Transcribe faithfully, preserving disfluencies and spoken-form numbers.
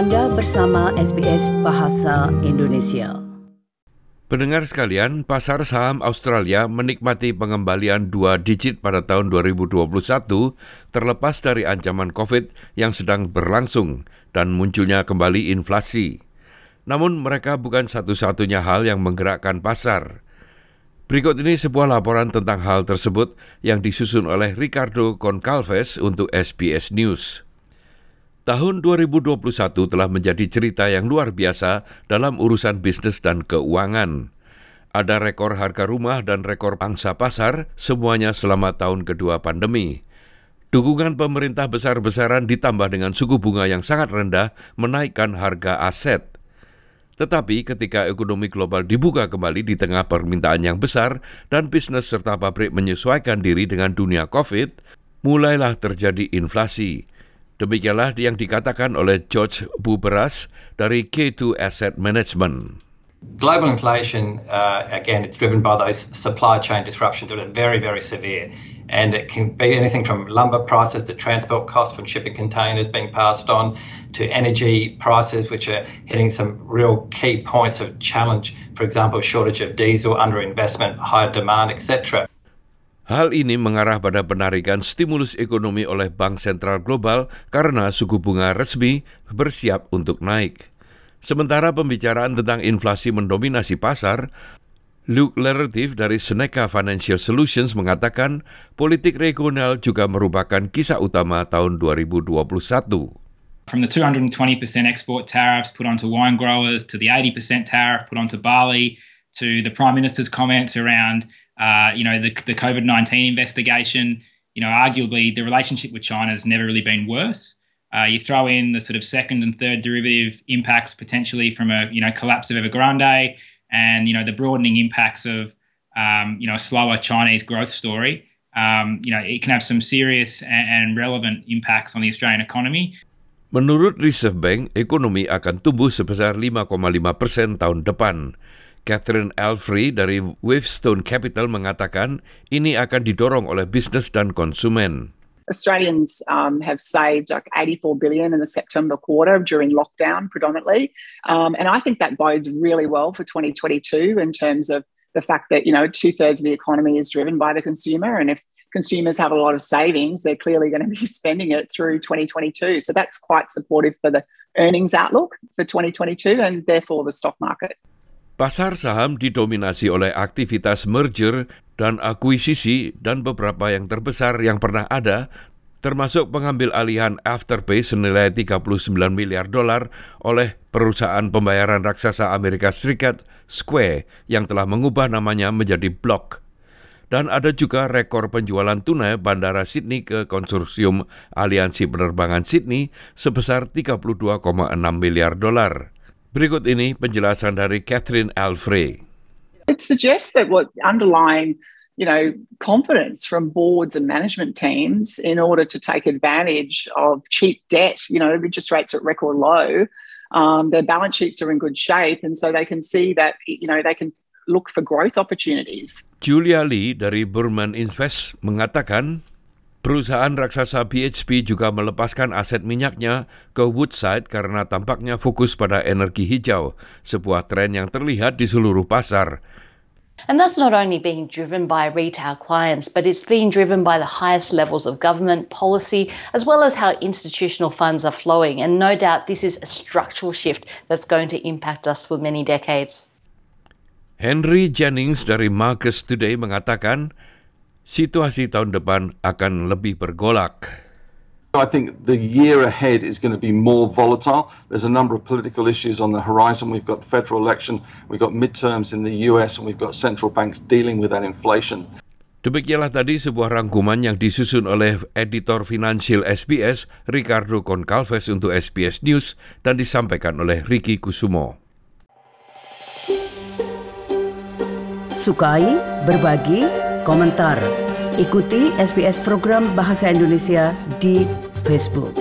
Anda bersama S B S Bahasa Indonesia. Pendengar sekalian, pasar saham Australia menikmati pengembalian dua digit pada tahun dua ribu dua puluh satu terlepas dari ancaman COVID yang sedang berlangsung dan munculnya kembali inflasi. Namun mereka bukan satu-satunya hal yang menggerakkan pasar. Berikut ini sebuah laporan tentang hal tersebut yang disusun oleh Ricardo Goncalves untuk S B S News. Tahun dua ribu dua puluh satu telah menjadi cerita yang luar biasa dalam urusan bisnis dan keuangan. Ada rekor harga rumah dan rekor pangsa pasar, semuanya selama tahun kedua pandemi. Dukungan pemerintah besar-besaran ditambah dengan suku bunga yang sangat rendah menaikkan harga aset. Tetapi ketika ekonomi global dibuka kembali di tengah permintaan yang besar dan bisnis serta pabrik menyesuaikan diri dengan dunia COVID, mulailah terjadi inflasi. Demikianlah yang dikatakan oleh George Buberas dari K two Asset Management. Global inflation, uh, again, it's driven by those supply chain disruptions that are very, very severe. And it can be anything from lumber prices to transport costs from shipping containers being passed on to energy prices, which are hitting some real key points of challenge. For example, shortage of diesel, underinvestment, higher demand, et cetera. Hal ini mengarah pada penarikan stimulus ekonomi oleh Bank Sentral Global karena suku bunga resmi bersiap untuk naik. Sementara pembicaraan tentang inflasi mendominasi pasar, Luke Lerretif dari Seneca Financial Solutions mengatakan politik regional juga merupakan kisah utama tahun dua ribu dua puluh satu. From the two hundred twenty percent export tariffs put onto wine growers to the eighty percent tariff put onto barley to the Prime Minister's comments around Uh, you know, the, the COVID nineteen investigation, you know, arguably the relationship with China has never really been worse. Uh, you throw in the sort of second and third derivative impacts potentially from a, you know, collapse of Evergrande and, you know, the broadening impacts of, um, you know, a slower Chinese growth story. Um, you know, it can have some serious and, and relevant impacts on the Australian economy. Menurut Reserve Bank, ekonomi akan tumbuh sebesar lima koma lima persen tahun depan. Catherine Alfrey dari Wavestone Capital mengatakan ini akan didorong oleh bisnis dan konsumen. Australians um, have saved like eighty-four billion dollars in the September quarter during lockdown predominantly. Um, and I think that bodes really well for twenty twenty-two in terms of the fact that, you know, two-thirds of the economy is driven by the consumer. And if consumers have a lot of savings, they're clearly going to be spending it through twenty twenty-two. So that's quite supportive for the earnings outlook for twenty twenty-two and therefore the stock market. Pasar saham didominasi oleh aktivitas merger dan akuisisi dan beberapa yang terbesar yang pernah ada, termasuk pengambil alihan Afterpay senilai tiga puluh sembilan miliar dolar oleh perusahaan pembayaran raksasa Amerika Serikat Square yang telah mengubah namanya menjadi Block. Dan ada juga rekor penjualan tunai Bandara Sydney ke konsorsium Aliansi Penerbangan Sydney sebesar tiga puluh dua koma enam miliar dolar. Berikut ini penjelasan dari Catherine Alfrey. It suggests that what underlying, you know, confidence from boards and management teams in order to take advantage of cheap debt, you know, interest rates at record low, um, their balance sheets are in good shape, and so they can see that, you know, they can look for growth opportunities. Julia Lee dari Burman Invest mengatakan perusahaan raksasa B H P juga melepaskan aset minyaknya ke Woodside karena tampaknya fokus pada energi hijau, sebuah tren yang terlihat di seluruh pasar. And that's not only being driven by retail clients, but it's being driven by the highest levels of government policy, as well as how institutional funds are flowing. And no doubt this is a structural shift that's going to impact us for many decades. Henry Jennings dari Marcus Today mengatakan, situasi tahun depan akan lebih bergolak. I think the year ahead is going to be more volatile. There's a number of political issues on the horizon. We've got the federal election, we've got midterms in the U S, and we've got central banks dealing with that inflation. Demikianlah tadi sebuah rangkuman yang disusun oleh editor finansial S B S, Ricardo Goncalves untuk S B S News dan disampaikan oleh Ricky Kusumo. Sukai, berbagi, komentar. Ikuti S B S program Bahasa Indonesia di Facebook.